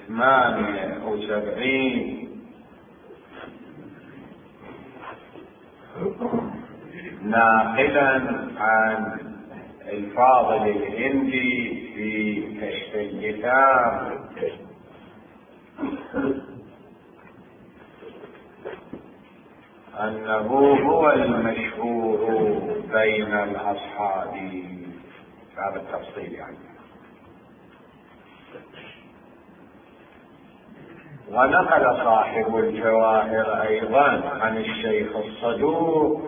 78 ناقلا عن الفاضل الهندي في كشف الكتاب أنه هو المشهور بين الأصحاب، هذا التفصيل يعني. ونقل صاحب الجواهر أيضا عن الشيخ الصدوق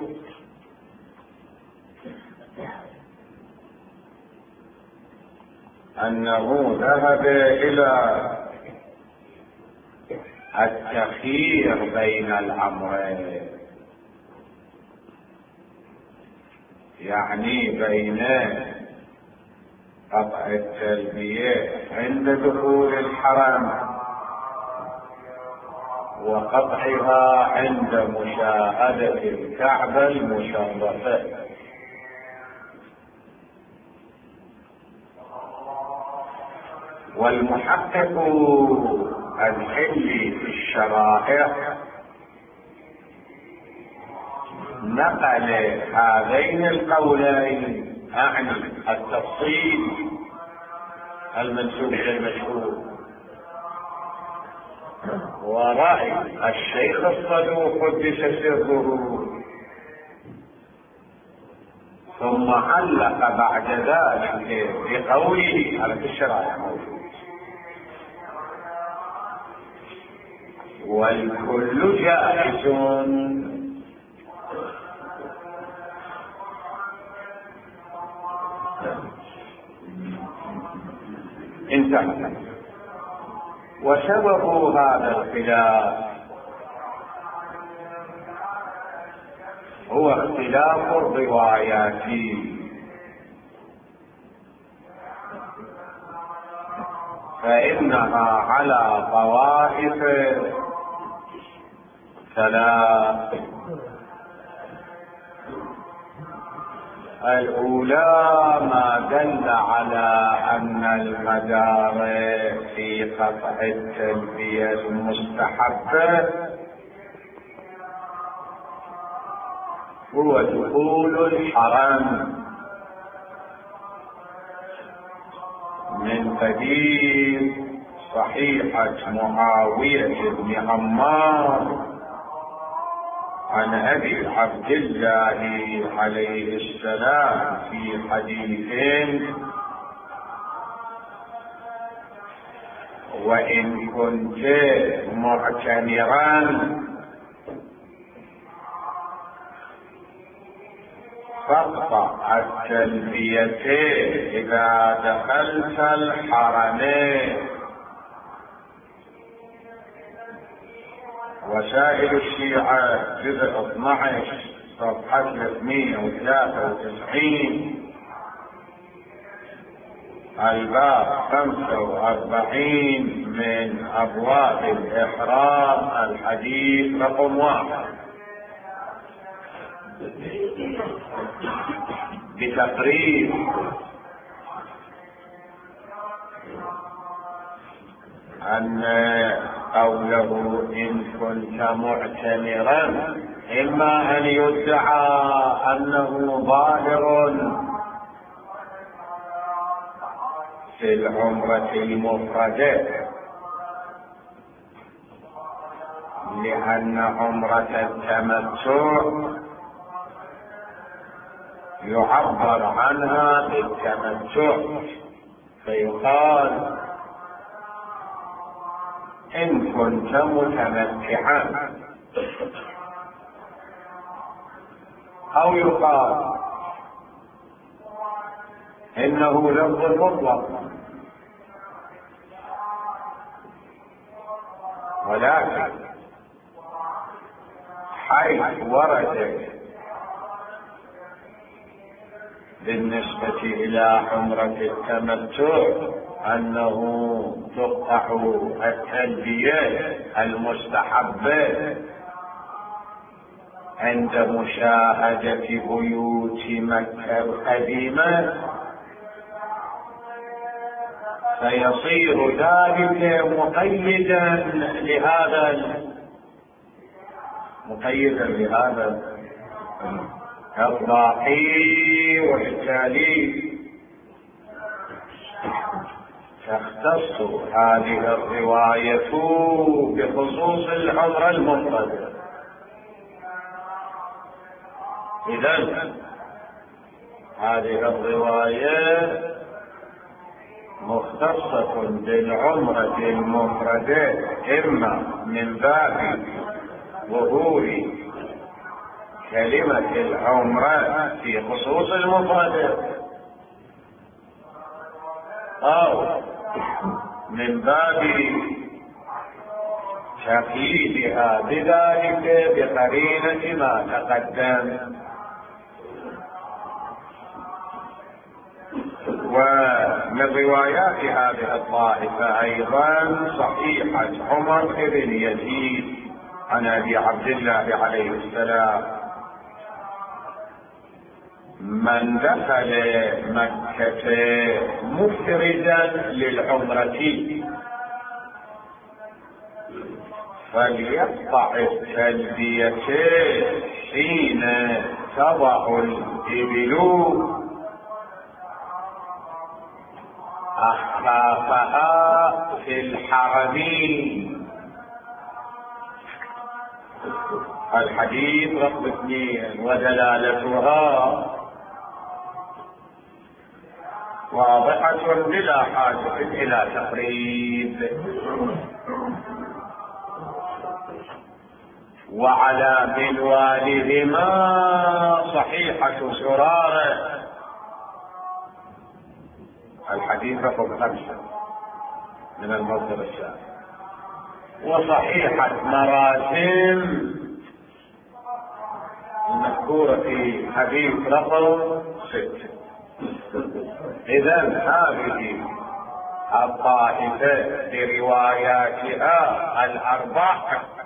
أنه ذهب إلى التخيير بين الأمرين، يعني بين قطع التلبية عند دخول الحرم وقطعها عند مشاهدة الكعبة المشرفة. والمحقق الحلي في الشرائع نقل هذين القولين، أعني التفصيل المنسوب إلى المشهور ورأي الشيخ الصدوق قدس سره، ثم علق بعد ذلك بقوله، على الشرائع موجود، والكل جائز. انتهى. وسبب هذا الخلاف هو اختلاف الروايات، فإنها على طوائف ثلاث. الأولى ما دل على أن المدار في قطع التلبية المستحبة هو دخول الحرم من قديم صحيحة معاوية بن عمار عن أبي عبد الله عليه السلام في حديثين: وإن كنت معتمرا فاقطع التلبية إذا دخلت الحرمين. وسائل الشيعة جزء 12 صفحة 393 الباب 45 من أبواب الإحرام الحديث رقم 1 بتقريب أن قوله إن كنت معتمرا إما أن يدعى أنه ظاهر في العمرة المفردة، لأن عمرة التمتع يعبر عنها بالتمتع، فيقال إن كنت متمتعا، أو يقال إنه لفظ مطلق، ولكن حيث ورد بالنسبة إلى عمرة التمتع أنه تقطع التلبية المستحبة عند مشاهدة بيوت مكة القديمة، فيصير ذلك مقيدا لهذا الضاحي والتالي. تختص هذه الرواية بخصوص العمرة المفردة. إذن هذه الرواية مختصة بالعمرة المفردة، إما من باب ظهور كلمة العمرة في خصوص المفردة، أو من باب تقييدها بذلك بقرينة ما تقدم. ومن روايات هذه الطائفة أيضا صحيحة عمر بن يزيد عن أبي عبد الله عليه السلام: من دخل مكة مفردا للعمرة فليقطع التلبية حين تضع الإبل أخفافها في الحرمين. الحديث رقم 2، ودلالتها واضحة بلا حاجة إلى تقريب. وعلى منوالهما صحيحة زرارة، الحديث رقم 5 من المصدر الثاني، وصحيحة مراسم المذكورة في حديث رقم 6. إذن هذه الطائفة برواياتها الأربع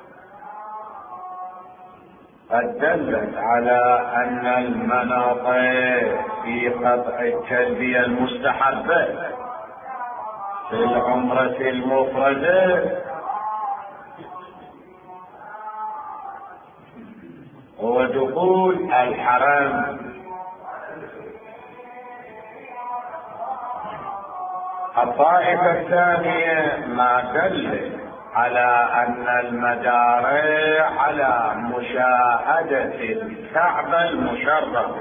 قد دلت على أن المناط في قطع التلبية المستحبة في العمرة المفردة هو دخول الحرم. الطائفة الثانية ما دل على أن المدار على مشاهدة الكعبة المشرفة،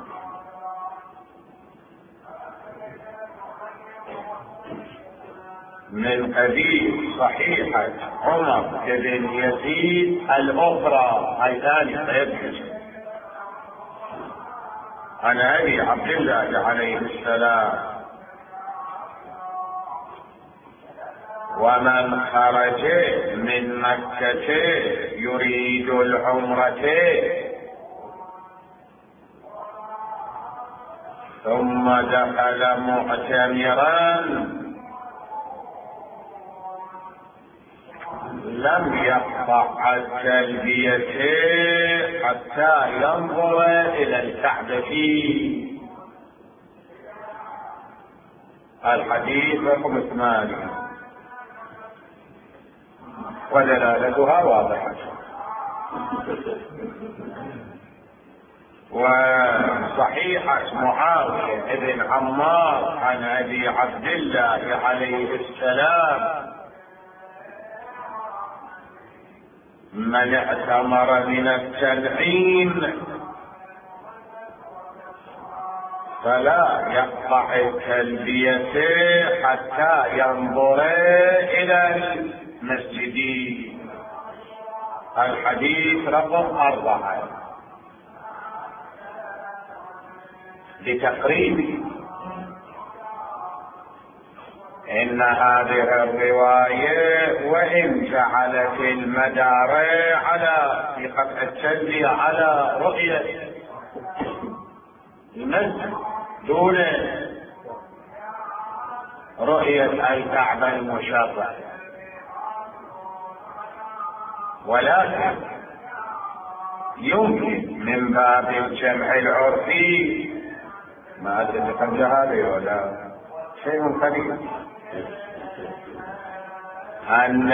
من قبيل صحيحة عمر بن يزيد الأخرى أيضا سيدرس عن أبي عبد الله عليه السلام: ومن خرج من مكة يريد العمرة ثم دخل معتمرا لم يقطع التلبية حتى ينظر إلى الكعبة. الحديث رقم 8، ودلالتها واضحة. وصحيحة معاوية بن عمار عن أبي عبد الله عليه السلام: من اعتمر من التنعيم فلا يقطع التلبية حتى ينظر إلى المسجد. الحديث رقم 4. لتقريب إن هذه الرواية وإن جعلت المدار على في قطع التلبية على رؤية المسجد دون رؤية الكعبة المشرفة، ولكن يمكن من باب الجمع العرفي، ما أدري قد هذا ولا شيء قليل، أن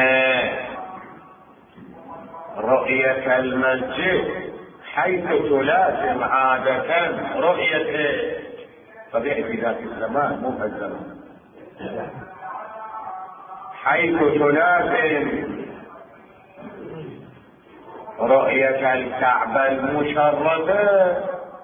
رؤية المسجد حيث تلازم عادة رؤية طبيعة ذات الزمان، مو في الزمان، حيث تلازم رؤية الكعبة المشرفة،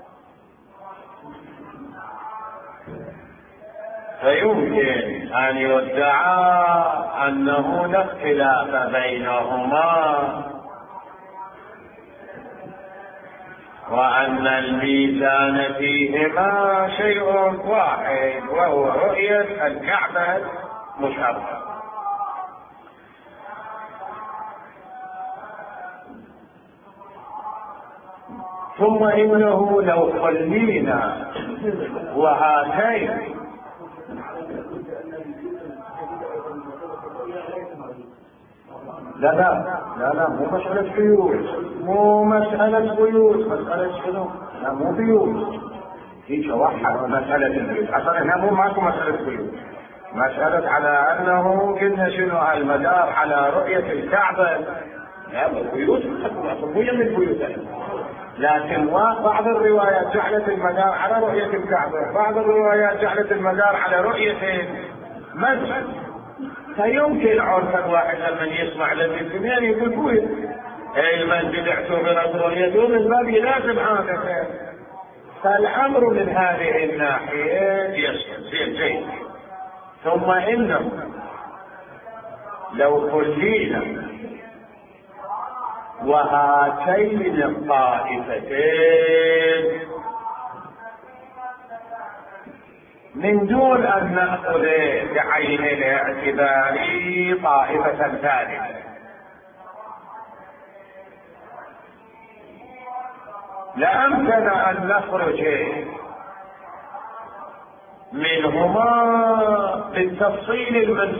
فيمكن أن يدعى أنه لا اختلاف بينهما، وأن الميزان فيهما شيء واحد، وهو رؤية الكعبة المشرفة. ثم إنه لو خلينا وهاتين لا مو مسألة بيوت، مسألة شنو؟ لا مو بيوت، هي توحد مسألة البيوت، أصلا هنا ماكو مسألة بيوت، مسألة على أنه قلنا شنو المدار على رؤية الكعبة. لا البيوت مو من البيوت، لكن بعض الروايات جعلت المدار على رؤية الكعبة، بعض الروايات جعلت المدار على رؤية المسجد. فيمكن عرفا واحد لما يسمع للجميع يقول بوي المسجد اعتبرت رؤيته من باب لازم عادة. فالأمر من هذه الناحية يسير جيد. ثم إنه لو خلينا وهاتين الطائفتين من دون أن نأخذ بعين الاعتبار طائفة ثالثة، لأمكن أن نخرج منهما بالتفصيل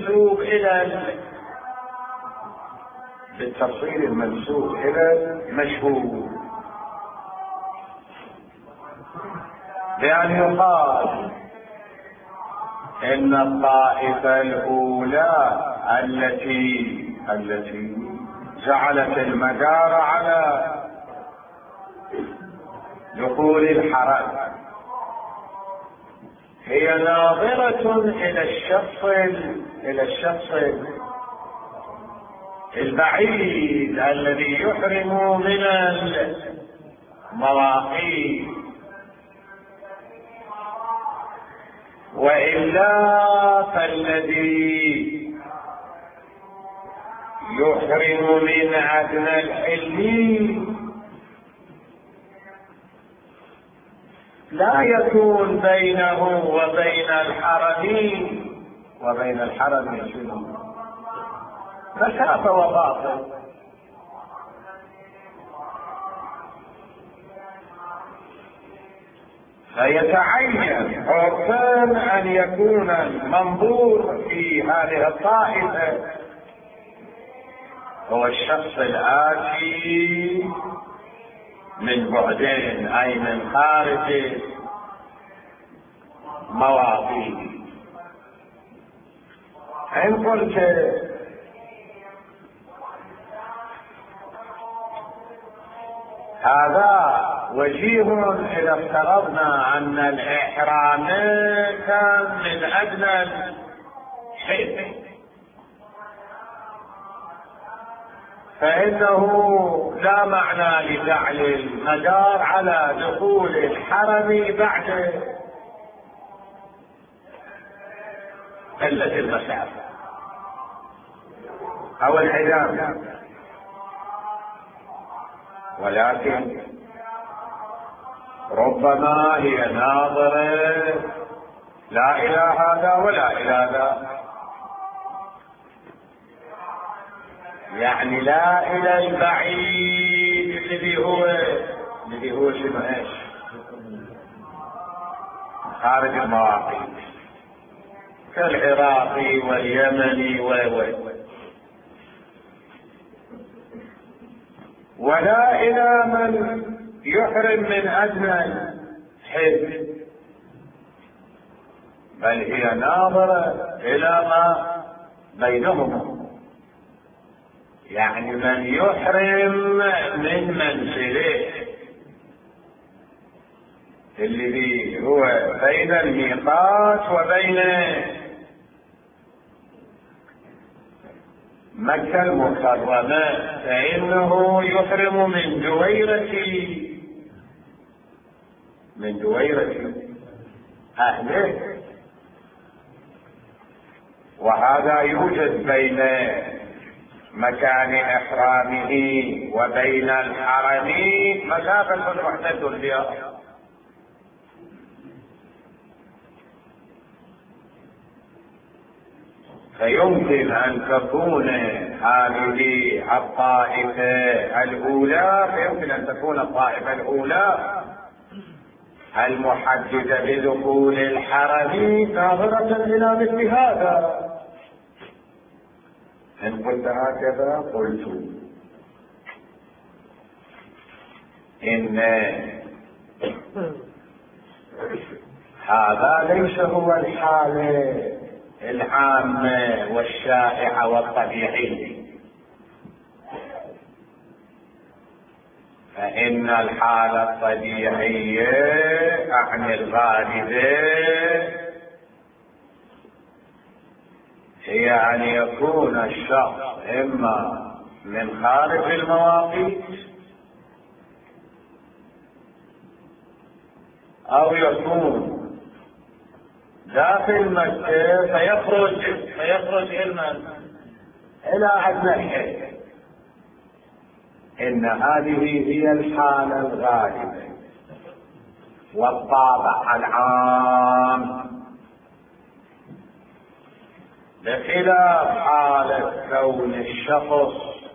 المنسوب إلى المشهور، بأن يقال إن الطائفة الأولى التي جعلت المدار على دخول الحرم هي ناظرة إلى الشخص البعيد الذي يحرم من المواقيت، وإلا فالذي يحرم من أدنى الحل لا يكون بينه وبين الحرم مسافة وفاصل، فيتعين عرفا أن يكون المنظور في هذه الطائفة هو الشخص الآتي من بعدين، أي من خارج مواقيت. إن قلت هذا وجيه إذا افترضنا أن الإحرام كان من أدنى الحل، فإنه لا معنى لجعل المدار على دخول الحرم بعد قلة المسافة أو الحزام، ولكن ربما هي ناظرة لا إلى هذا ولا إلى ذا، يعني لا إلى البعيد الذي هو شنو ايش خارج المواقيت كالعراقي واليمني ولا إلى من يحرم من أدنى الحل، بل هي ناظرة إلى ما بينهم، يعني من يحرم من منزله الذي هو بين الميقات وبين مكة المكرمة فإنه يحرم من دويرة أهله، وهذا يوجد بين مكان إحرامه وبين الحرم مسافة محدد بها. فيمكن أن تكون هذه الطائفة الأولى، فيمكن أن تكون الطائفة الأولى المحددة بدخول الحرم ناظرة إلى مثل هذا. إن قلت هكذا قلت إن هذا ليس هو الحالة العامة والشائعة والطبيعية، فإن الحالة الطبيعية أعني الغالبة هي أن يكون الشخص إما من خارج المواقيت أو يكون داخل مكة فيخرج إلى أدنى الحد. إن هذه هي الحالة الغالبة والطابع العام، بخلاف حالة كون الشخص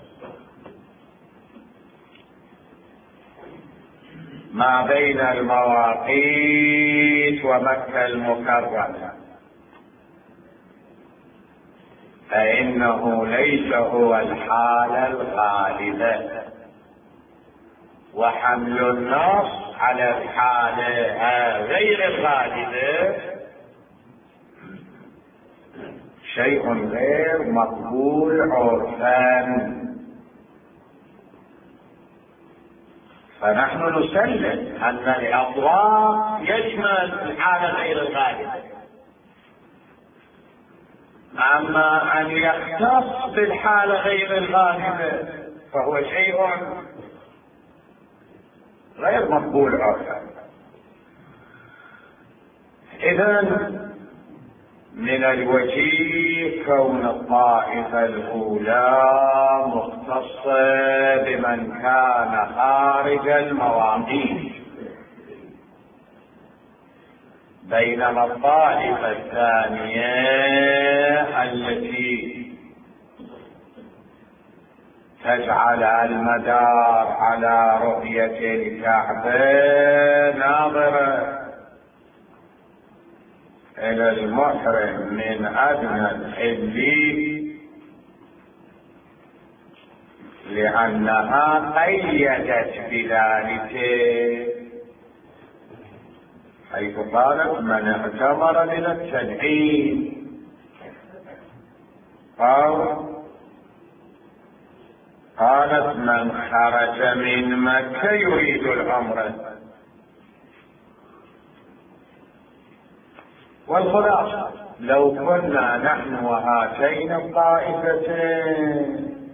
ما بين المواقيت ومكة المكرمة، فإنه ليس هو الحالة الغالبة. وحمل النص على الحالة غير الغالبة شيء غير مقبول عرفا، فنحن نسلم أن الإطلاق يشمل الحالة غير الغالبة، أما أن يختص بالحالة غير الغالبة فهو شيء غير مقبول عرفا. إذن من الوجيه كون الطائفة الأولى مختصة بمن كان خارج المواقيت، بينما الطائفة الثانية التي تجعل المدار على رؤية الكعبة ناظرة إلى المحرم من أدنى الحل، لأنها قيدت بذلك، حيث قالت من اعتمر من التنعيم، أو قالت من خرج من مكة يريد العمرة. والخلاصة لو كنا نحن وهاتين الطائفتين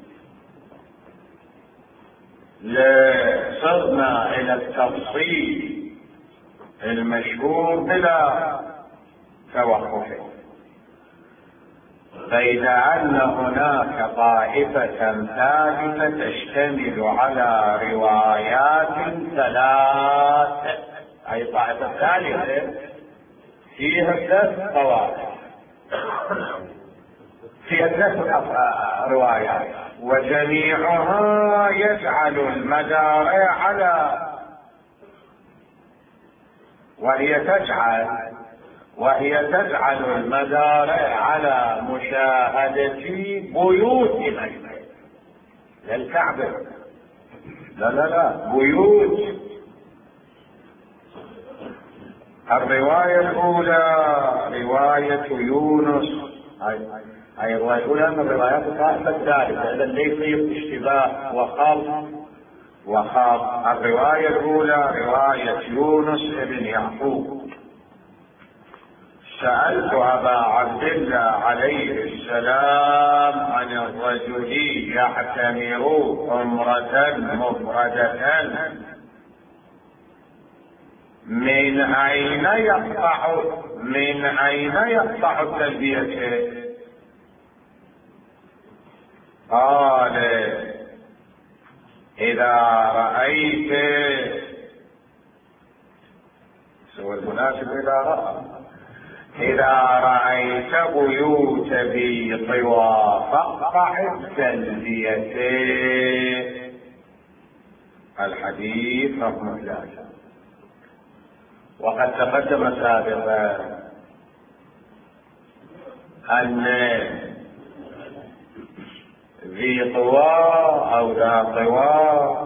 لصرنا إلى التفصيل المشهور بلا توقف، فإذا أن هناك طائفة ثالثة تشتمل على روايات ثلاث، أي طائفة ثالثة فيها 3 طوائف، فيها 3 روايات، وجميعها يجعل المدار على، وهي تجعل المدار على مشاهدة بيوت مكة للكعبة، لا بيوت الرواية الأولى رواية يونس، هاي الرواية الأولى من الروايات الطائفة الثالثة، إذا ليس اشتباه وخاط. الرواية الأولى رواية يونس بن يعقوب: سألت أبا عبد الله عليه السلام عن الرجل يعتمر عمرة مفردة من أين يقطع التلبية؟ قال: إذا رأيت، سوى المناسب إذا رأيت بيوت ذي طوى فاقطع التلبية. الحديث رقم 3. وقد تقدم سابقا أن ذي طوى أو ذا طوى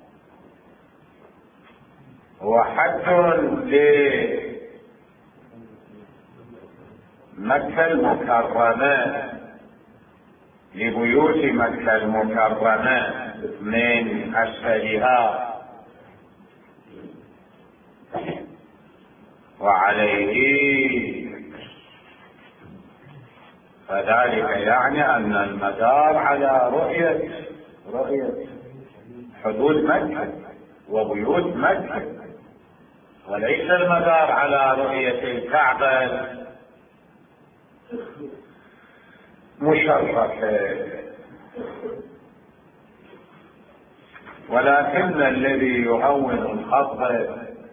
هو حد لمكة المكرمة، لبيوت مكة المكرمة من أسفلها، وعليه فذلك يعني أن المدار على رؤية حدود مكة وبيوت مكة، وليس المدار على رؤية الكعبة مشرفة. ولكن الذي يهون الخطبة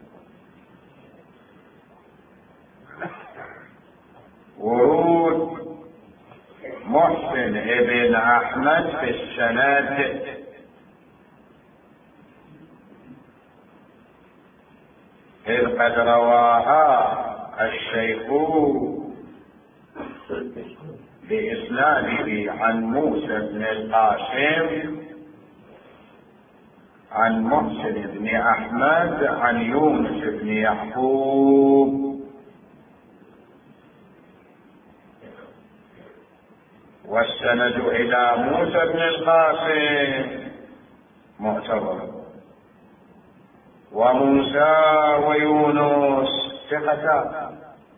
ورود محسن ابن أحمد في السند إذ قد رواها الشيخ بإسناده عن موسى بن القاسم عن محسن بن أحمد عن يونس بن يعقوب، والسند إلى موسى بن القاسم معتبر، وموسى ويونس ثقتان،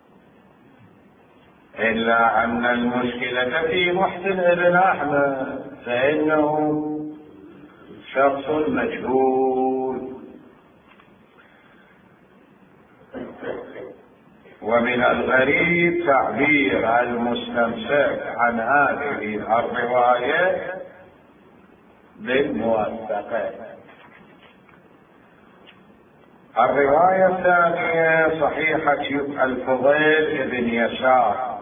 إلا أن المشكلة في محسن بن أحمد، فإنه شخص مجهول. ومن الغريب تعبير المستمسك عن هذه الرواية بالموثقة. الرواية الثانية صحيحة الفضيل بن يسار: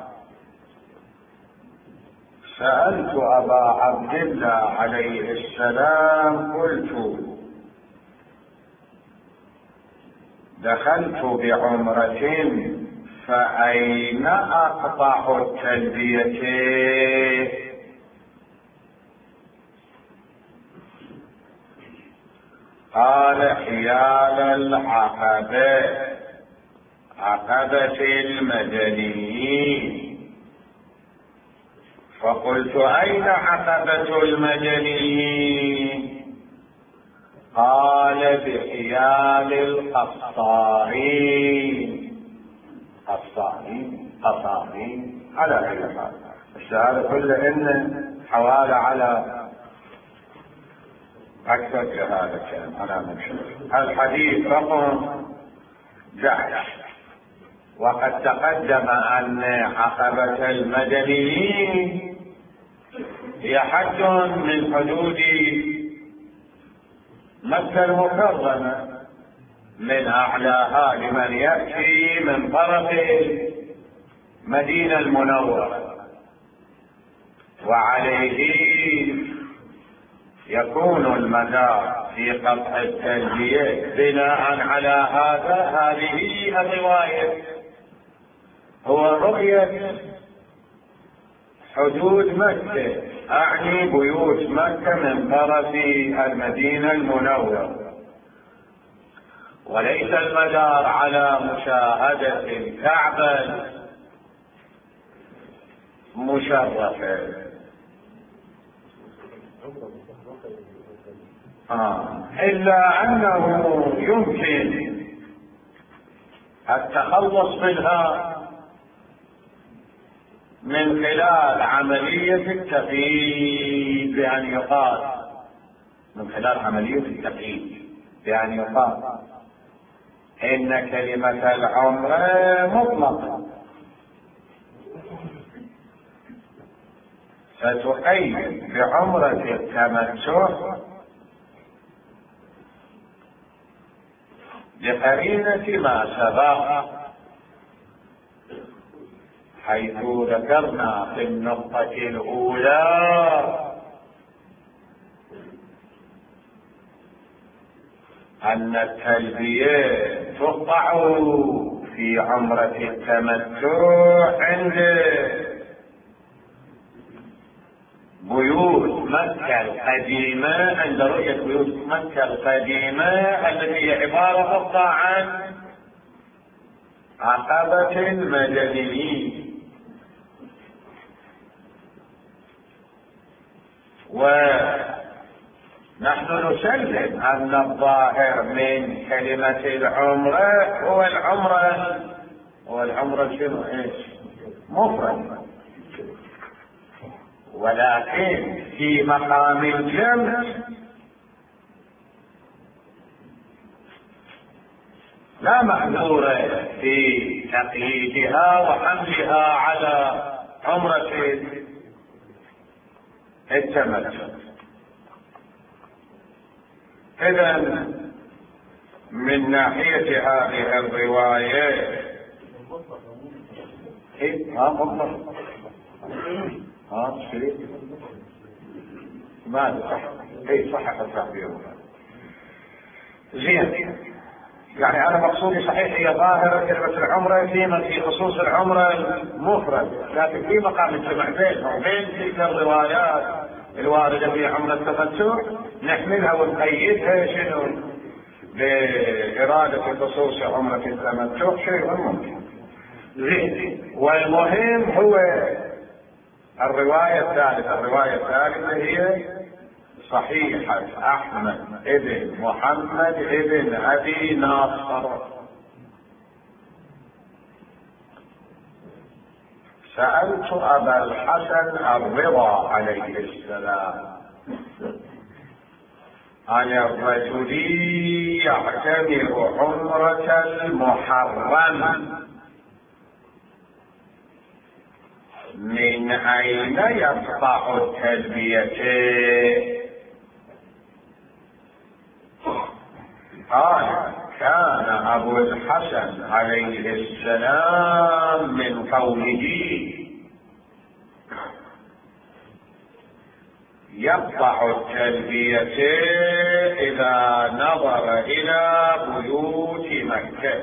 سألت أبا عبد الله عليه السلام قلت: دخلت بعمرة فأين أقطع التلبية؟ قال: حيال عقبة المدنيين. فقلت: أين عقبة المدنيين؟ قال: بحيال القصارين. قصارين على أي حال، الشهادة كله إن حوالي على أكثر شهادة على مشهور. الحديث رقم 11. وقد تقدم أن عقبة المدنيين هي حد من حدود مكة المكرمة، من أعلاها لمن يأتي من طرف المدينة المنورة، وعليه يكون المدار في قطع التلبية بناء على هذه الرواية هو رؤية حدود مكة، أعني بيوت مكة من طرف المدينة المنورة. وليس المدار على مشاهدة الكعبة مشرفة. إلا أنه يمكن التخلص منها من خلال عملية التقييد، بأن يقال من خلال عملية التقييد بأن يقال إن كلمة العمرة مطلقة، فتقيد بعمرة التمتع لقرينة ما سبق، حيث ذكرنا في النقطة الأولى أن التلبية تقطع في عمرة التمتع عند بيوت مكة القديمة، عند رؤية بيوت مكة القديمة التي هي عبارة فقط عن عقبة مدنية. ونحن نسلم أن الظاهر من كلمة العمرة هو العمرة شنو مفرد، ولكن في مقام الجمع لا محذور في تقييدها وحملها على عمرة التمتع. إذا من ناحية هذه الرواية شريك ماذا صح؟ صحح التعبير زين. يعني أنا مقصودي صحيح هي ظاهرة كلمة العمرة في خصوص العمرة المفرد، لكن في مقام الجمع بينها وبين تلك الروايات الواردة في عمرة التمتع نحملها ونقيدها شنو بإرادة خصوص عمرة التمتع، شيء ممكن. زين. والمهم هو الرواية الثالثة هي صحيحة أحمد ابن محمد ابن أبي ناصر. سألت أبا الحسن الرضا عليه السلام عن الرجل يعتمر عمرة المحرم من أين يقطع التلبية؟ قال كان أبو الحسن عليه السلام من قوله يقطع التلبية إذا نظر إلى بيوت مكة.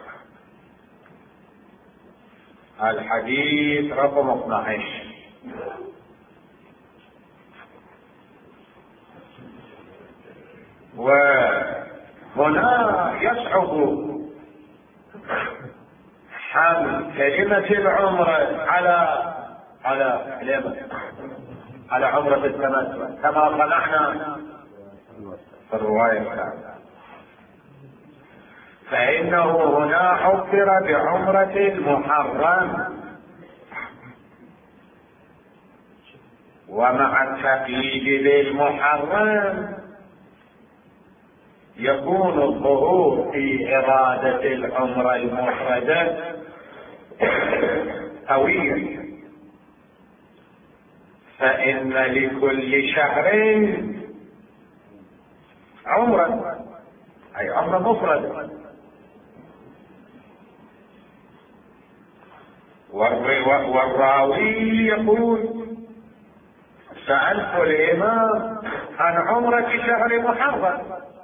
الحديث رقم 12. وهنا يصعب حمل كلمة العمرة على عمرة التمتع كما صنعنا في الرواية الثانية، فإنه هنا عبر بعمرة المحرم، ومع التقييد بالمحرم يكون الظهور في إرادة العمرة المفردة قويا، فإن لكل شهر عمرة، أي عمرة مفردة. والراوي يقول سألت الإمام عن عمرة شهر محرم،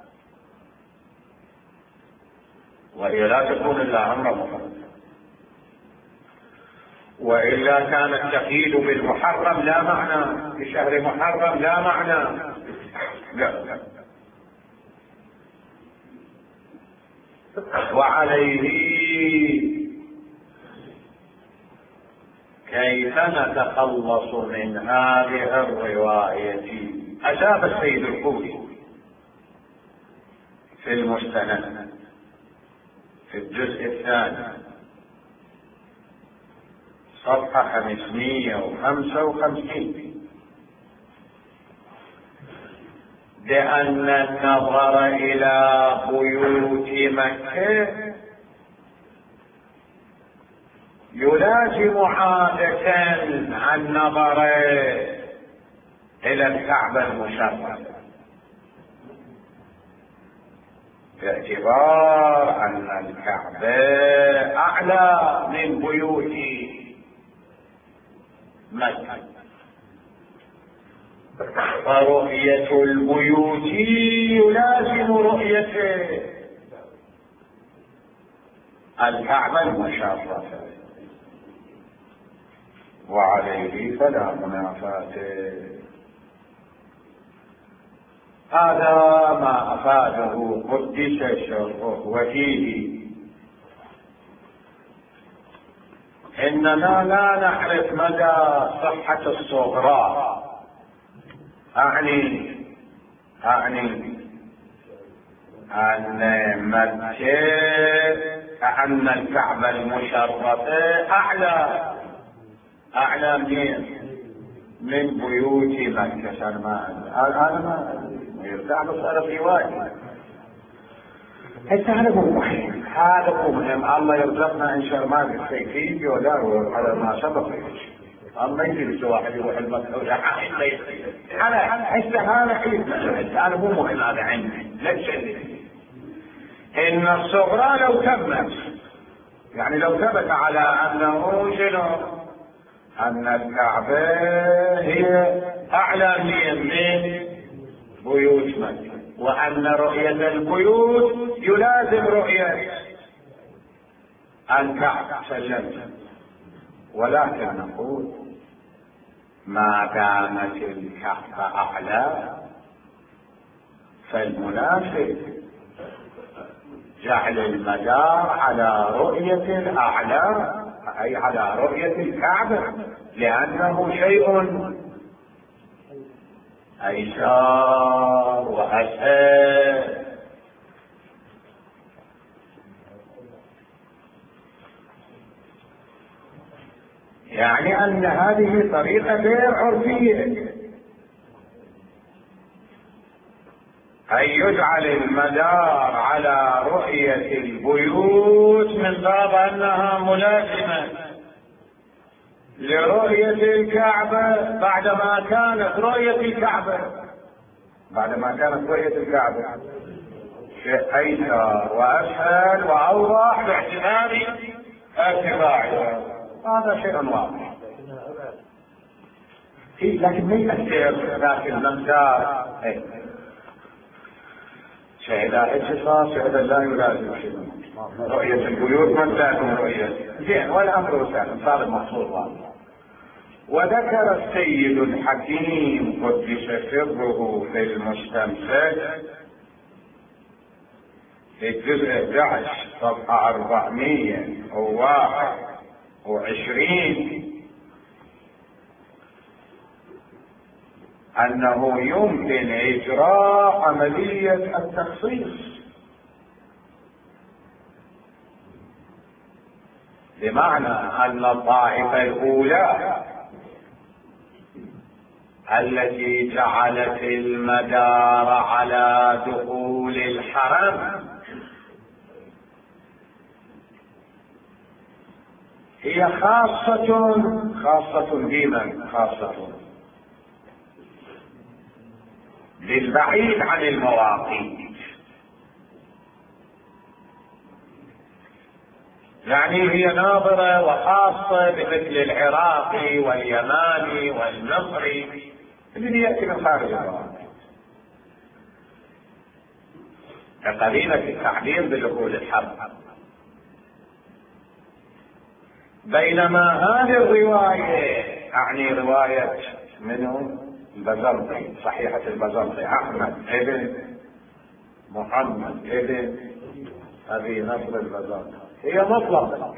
وهي لا تكون إلا عمرة مفردة، وإلا كان التقييد بالمحرم لا معنى، بشهر محرم لا معنى، لا. وعليه كيف نتخلص من هذه الرواية؟ أجاب السيد الخوئي في المستند في الجزء الثاني صفحة 555 بأن النظر إلى بيوت مكة يلازم عادة النظر إلى الكعبة المشرفة، باعتبار أن الكعبة أعلى من بيوت مكة، فرؤية البيوت يلازم رؤية الكعبة المشرفة، وعليه فلا منافاة. هذا ما أفاده قدس شرفه، وفيه إننا لا نعرف مدى صحة الصغرى، أعني أن مكة، أن الكعبة المشرفة أعلى من بيوت مكة. سلمان هذا ما يرجع بصير رواية. هذا مهم، هذا مهم. الله يرزقنا إن شاء الله بالسيفية ولا على ما سبق. الله يجلس واحد يروح المكة أنا حيث أنا مو مهم هذا عندي، لا تشغل. إن الصغرى لو تمت، يعني لو ثبت على أنه شنو، أن الكعبة هي أعلى من بيوت مكة، وأن رؤية البيوت يلازم رؤية الكعبة سلمت. ولكن نقول ما دامت الكعبة أعلى فالمناسب جعل المدار على رؤية الأعلى، أي على رؤية الكعبة، لأنه شيء أيسر وأسهل. يعني أن هذه طريقة غير عرفية، أن يجعل المدار على رؤية البيوت من باب أنها ملازمة لرؤية الكعبة، بعدما كانت رؤية الكعبة شيء أيسر وأسهل وأوضح باعتبار ارتفاعها. هذا شيء واضح، لكن ما يأثر، لكن المقدار شيء لا اتصاص، هذا لا يلازم شيء. رؤية البيوت من تكون رؤية زين، والأمر سهل، صار المقصود واضح. وذكر السيد الحكيم قدس سره في المستمسك في الجزء 11 صفحة 421 أنه يمكن إجراء عملية التخصيص، بمعنى أن الطائفة الأولى التي جعلت المدار على دخول الحرم هي خاصة بمن؟ خاصة للبعيد عن المواقيت، يعني هي ناظرة وخاصة بمثل العراقي واليماني والمصري الذي يأتي من خارج المواقيت كقرينة التعبير بدخول الحرب. بينما هذه الرواية، أعني رواية منه البزرطي، صحيحة البزرطي، أحمد ابن محمد ابن أبي نصر البزار هي مطلقة،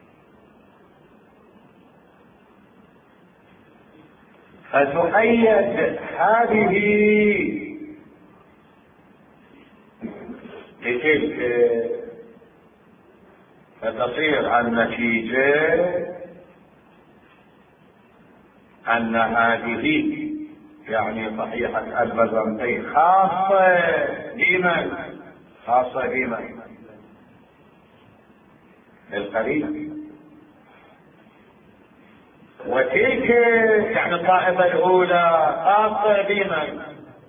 فتؤيد هذه بتلك، فتصير النتيجة أن هذه يعني صحيحة البزنطي خاصة بمن؟ خاصة بمن؟ بالقريب. وتلك يعني الطائفة الأولى خاصة بمن؟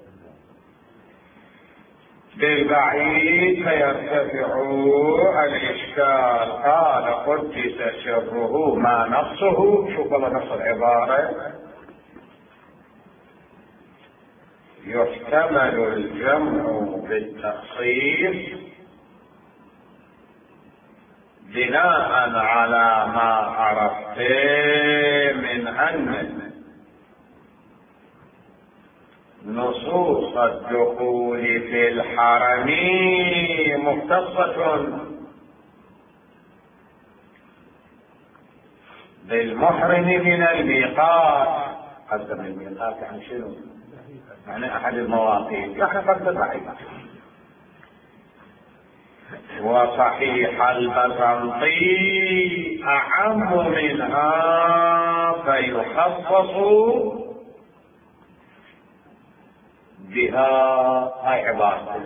بالبعيد، فيرتفع الإشكال. قال قدس سره ما نصه. شوف والله نص العبارة: يحتمل الجمع بالتخصيص بناء على ما عرفت من أن نصوص الدخول في الحرم مختصة بالمحرم من الميقات. قدم الميقات يعني شنو؟ يعني أحد المواقيت، يعني قد الرحيل. وصحيح البزنطي أعم منها فيخصص بها. هاي عبارة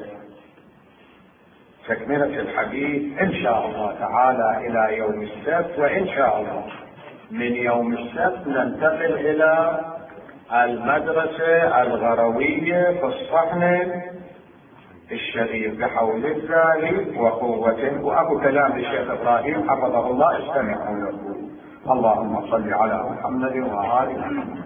تكملة الحديث إن شاء الله تعالى إلى يوم السبت، وإن شاء الله من يوم السبت ننتقل إلى المدرسة الغروية في الصحن الشريف بحول الله وقوته. وأبو كلام الشيخ إبراهيم حفظه الله استمعوا يقول: اللهم صل على محمد وآل محمد.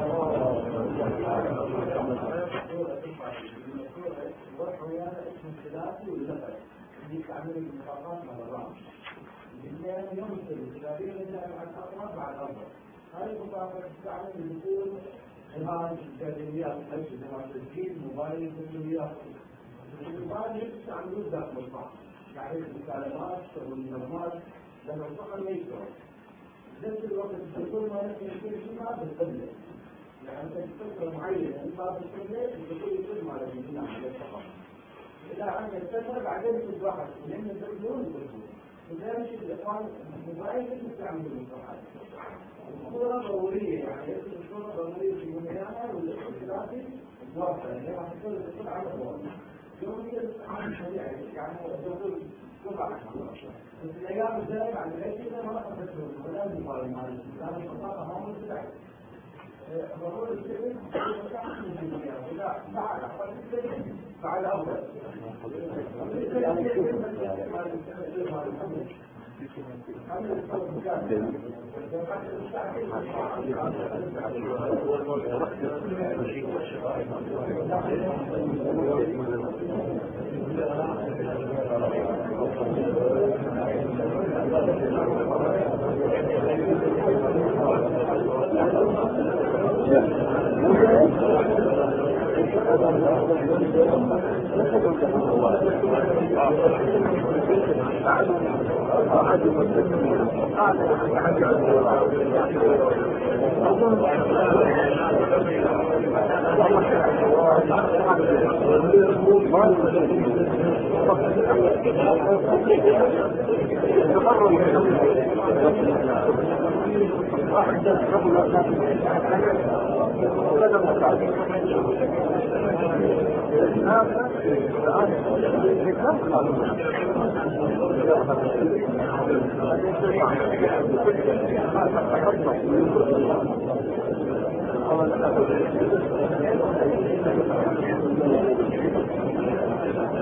هذه المطابقة تستعمل لدخول الهاتف الجاذبيات حيث جماعة التسجيل موبايل التسجيليات. الموبايل يستعملون داخل الصحن، يعني المكالمات والمنظمات لما الصحن ما يشتغل. نفس الوقت الدخول ما يمكن يصير فيما بالقبلة، يعني فترة معينة إما بالقبلة الدخول يصير على الجنة على الصحن. إذا عندك فترة بعدين تتوقف لأن الدخول يدخل. لذلك الإخوان الموبايل يستعملون الصحن. الصورة ضرورية، يعني الصورة ضرورية في المياه والإخوة الثلاثي واضحة، يعني راح تصير الدخول على الأول. يوميا الاستعمال الطبيعي، يعني الدخول سرعة. بس الأيام الجاية بعد ذلك ما راح تدخل، ولازم يقارن مع الإسلام الخطاطة هم السبعين. ضروري السبعين وتعمل في المياه، ولا بعد أحوال السبعين بعد أفضل.